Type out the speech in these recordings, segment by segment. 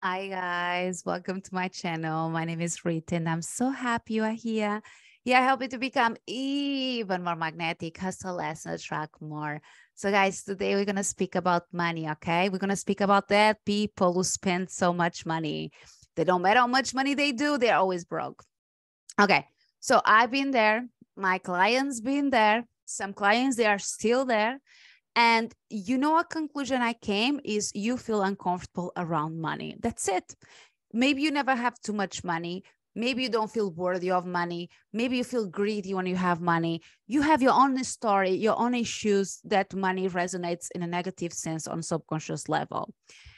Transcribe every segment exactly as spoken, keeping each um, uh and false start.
Hi guys, welcome to my channel. My name is Rita and I'm so happy you are here. Here I help you to become even more magnetic, hustle less and attract more. So guys, today we're going to speak about money, okay? We're going to speak about that people who spend so much money. They don't matter how much money they do, they're always broke. Okay, so I've been there. My clients been there. Some clients, they are still there. And you know, a conclusion I came is you feel uncomfortable around money. That's it. Maybe you never have too much money. Maybe you don't feel worthy of money. Maybe you feel greedy when you have money. You have your own story, your own issues that money resonates in a negative sense on subconscious level.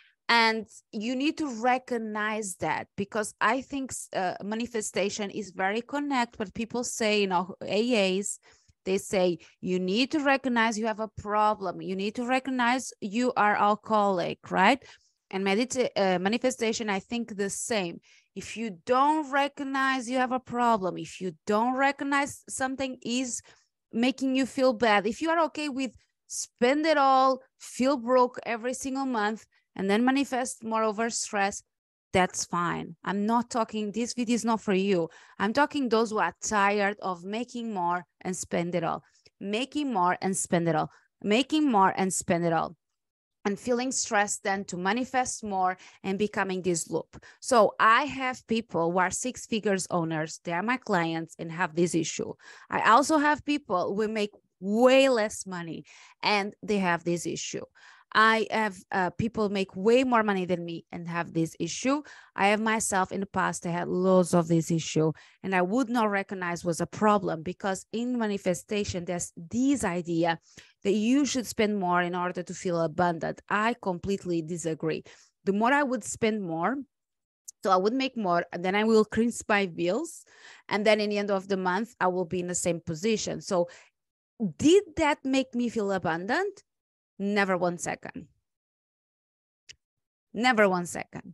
And you need to recognize that, because I think uh, manifestation is very connected. What people say, you know, A As, they say you need to recognize you have a problem. You need to recognize you are alcoholic, right? And medita- uh, manifestation, I think the same. If you don't recognize you have a problem, if you don't recognize something is making you feel bad, if you are okay with spend it all, feel broke every single month, and then manifest more over stress, that's fine. I'm not talking, this video is not for you. I'm talking those who are tired of making more and spend it all, making more and spend it all, making more and spend it all, and feeling stressed then to manifest more and becoming this loop. So I have people who are six figures owners, they are my clients and have this issue. I also have people who make way less money and they have this issue. I have uh, people make way more money than me and have this issue. I have myself in the past, I had loads of this issue and I would not recognize was a problem, because in manifestation, there's this idea that you should spend more in order to feel abundant. I completely disagree. The more I would spend more, so I would make more, and then I will cleanse my bills. And then in the end of the month, I will be in the same position. So did that make me feel abundant? Never one second. Never one second.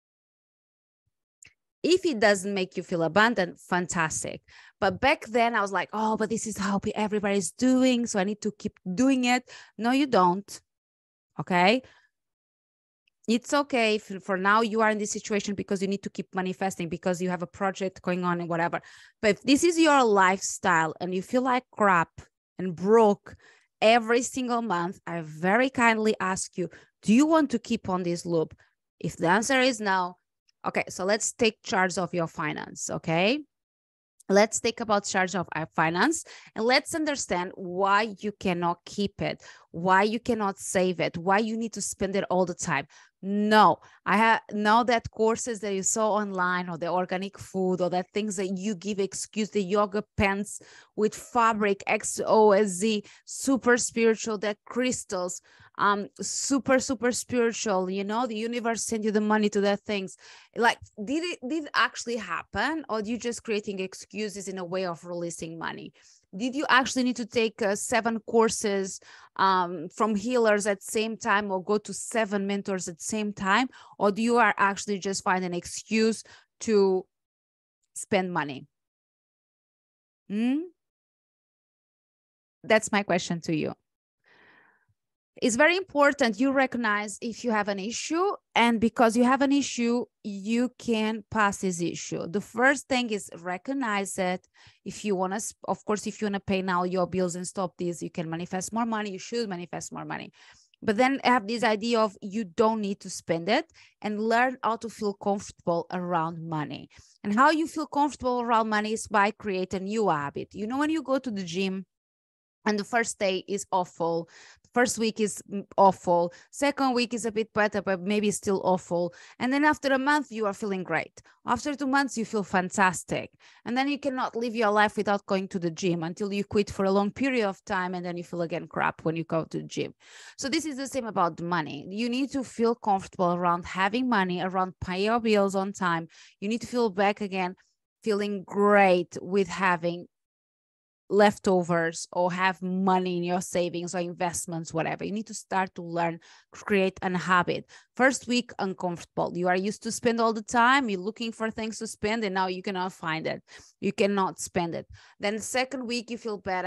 If it doesn't make you feel abundant, fantastic. But back then I was like, oh, but this is how everybody's doing, so I need to keep doing it. No, you don't. Okay. It's okay if for now you are in this situation because you need to keep manifesting, because you have a project going on and whatever. But if this is your lifestyle and you feel like crap and broke every single month, I very kindly ask you, do you want to keep on this loop? If the answer is no, okay, so let's take charge of your finance, okay? Let's take about charge of our finance and let's understand why you cannot keep it, why you cannot save it, why you need to spend it all the time. No, I have know that courses that you saw online, or the organic food, or that things that you give excuse, the yoga pants with fabric, X O S Z, super spiritual, that crystals, um, super, super spiritual, you know, the universe send you the money to that things. Like, did it, did it actually happen? Or you just creating excuses in a way of releasing money? Did you actually need to take uh, seven courses um, from healers at the same time, or go to seven mentors at the same time? Or do you are actually just find an excuse to spend money? Hmm? That's my question to you. It's very important you recognize if you have an issue, and because you have an issue, you can pass this issue. The first thing is recognize it. If you want to, of course, if you want to pay now your bills and stop this, you can manifest more money. You should manifest more money. But then have this idea of you don't need to spend it, and learn how to feel comfortable around money. And how you feel comfortable around money is by creating a new habit. You know, when you go to the gym, and the first day is awful, first week is awful, second week is a bit better but maybe still awful, and then after a month you are feeling great, after two months you feel fantastic, and then you cannot live your life without going to the gym until you quit for a long period of time, and then you feel again crap when you go to the gym. So this is the same about the money. You need to feel comfortable around having money, around paying your bills on time. You need to feel back again feeling great with having leftovers, or have money in your savings or investments, whatever. You need to start to learn, create a habit. First week, uncomfortable. You are used to spend all the time. You're looking for things to spend, and now you cannot find it. You cannot spend it. Then the second week, you feel better.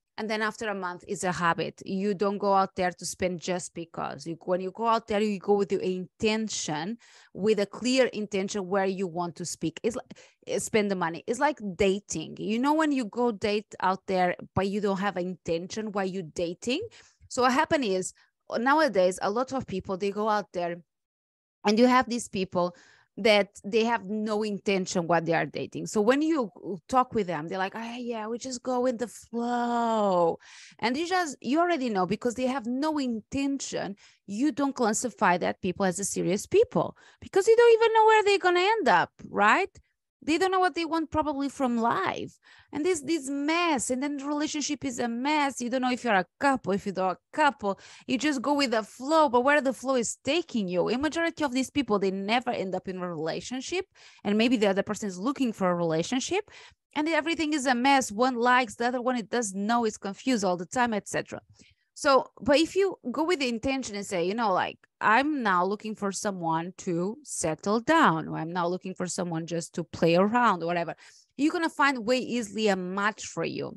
And then after a month, it's a habit. You don't go out there to spend just because. You, when you go out there, you go with your intention, with a clear intention where you want to speak. It's like spend the money. It's like dating. You know, when you go date out there, but you don't have an intention why you dating. So what happens is nowadays, a lot of people, they go out there and you have these people that they have no intention what they are dating. So when you talk with them, they're like, oh, yeah, we just go with the flow. And you just, you already know, because they have no intention, you don't classify that people as a serious people, because you don't even know where they're going to end up, right? They don't know what they want probably from life. And this this mess, and then the relationship is a mess. You don't know if you're a couple, if you're not a couple. You just go with the flow, but where the flow is taking you. In majority of these people, they never end up in a relationship. And maybe the other person is looking for a relationship. And everything is a mess. One likes, the other one it doesn't know, is confused all the time, et cetera. So, but if you go with the intention and say, you know, like, I'm now looking for someone to settle down, or I'm now looking for someone just to play around or whatever, you're going to find way easily a match for you.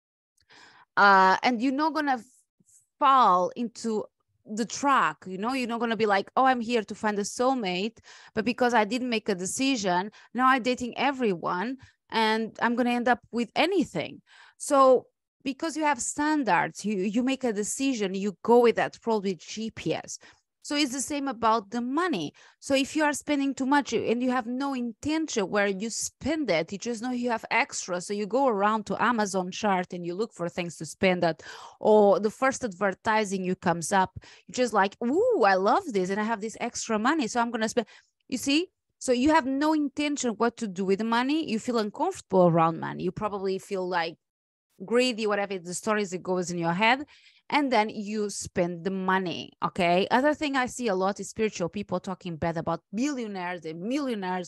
Uh, and you're not going to fall into the track, you know, you're not going to be like, oh, I'm here to find a soulmate, but because I didn't make a decision, now I'm dating everyone and I'm going to end up with anything. So because you have standards, you, you make a decision, you go with that, probably G P S. So it's the same about the money. So if you are spending too much and you have no intention where you spend it, you just know you have extra. So you go around to Amazon chart and you look for things to spend at, or the first advertising you comes up, you're just like, ooh, I love this and I have this extra money, so I'm going to spend. You see? So you have no intention what to do with the money. You feel uncomfortable around money. You probably feel like greedy, whatever the stories that goes in your head, and then you spend the money. Okay. Other thing I see a lot is spiritual people talking bad about billionaires and millionaires.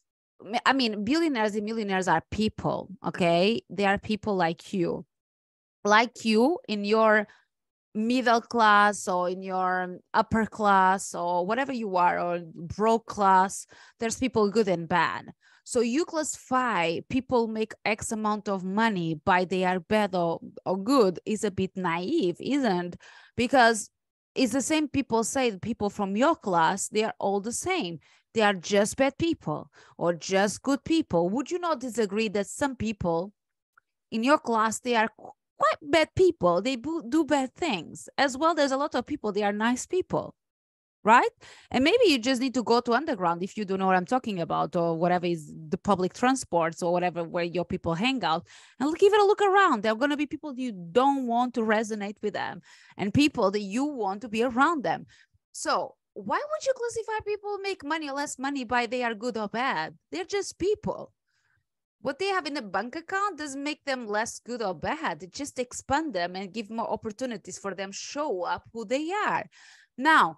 I mean, billionaires and millionaires are people. Okay. They are people like you, like you in your middle class or in your upper class or whatever you are, or broke class. There's people good and bad. So you classify people make X amount of money by they are bad or, or good is a bit naive, isn't? Because it's the same people say people from your class, they are all the same. They are just bad people or just good people. Would you not disagree that some people in your class, they are quite bad people? They do bad things. As well, there's a lot of people, they are nice people. Right? And maybe you just need to go to underground if you don't know what I'm talking about, or whatever is the public transports or whatever where your people hang out, and give it a look around. There are going to be people you don't want to resonate with them and people that you want to be around them. So why would you classify people make money or less money by they are good or bad? They're just people. What they have in a bank account doesn't make them less good or bad. It just expand them and give more opportunities for them show up who they are. Now,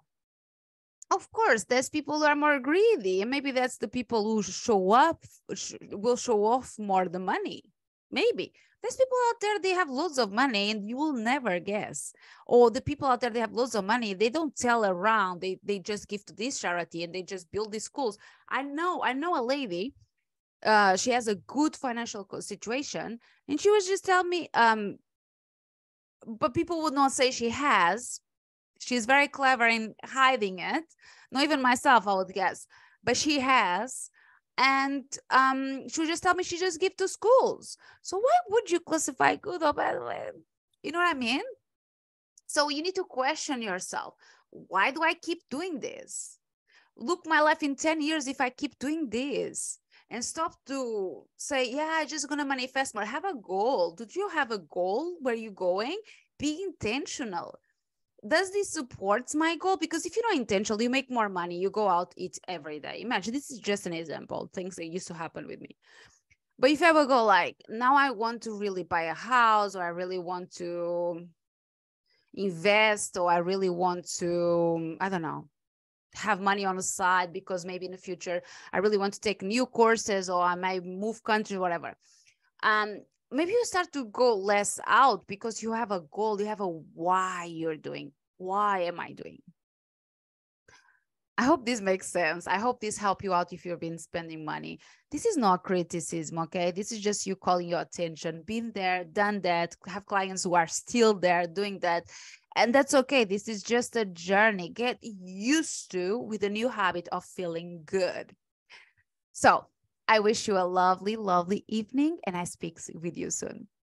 of course, there's people who are more greedy, and maybe that's the people who show up, sh will show off more the money. Maybe there's people out there, they have loads of money and you will never guess. Or the people out there, they have loads of money, they don't tell around, they, they just give to this charity and they just build these schools. I know, I know a lady, uh, she has a good financial situation, and she was just telling me, um, but people would not say she has. She's very clever in hiding it. Not even myself, I would guess, but she has. And um, she would just tell me she just give to schools. So why would you classify good or bad? You know what I mean? So you need to question yourself. Why do I keep doing this? Look my life in ten years if I keep doing this. And stop to say, yeah, I'm just going to manifest more. Have a goal. Do you have a goal? Where you going? Be intentional. Does this support my goal? Because if you're not intentional, you make more money, you go out, eat every day. Imagine, this is just an example, things that used to happen with me. But if I ever go like, now I want to really buy a house, or I really want to invest, or I really want to, I don't know, have money on the side because maybe in the future, I really want to take new courses, or I might move country, whatever. Um, maybe you start to go less out because you have a goal, you have a why you're doing. Why am I doing? I hope this makes sense. I hope this help you out if you've been spending money. This is not criticism, okay? This is just you calling your attention. Been there, done that, have clients who are still there doing that. And that's okay. This is just a journey. Get used to with the new habit of feeling good. So I wish you a lovely, lovely evening, and I speak with you soon.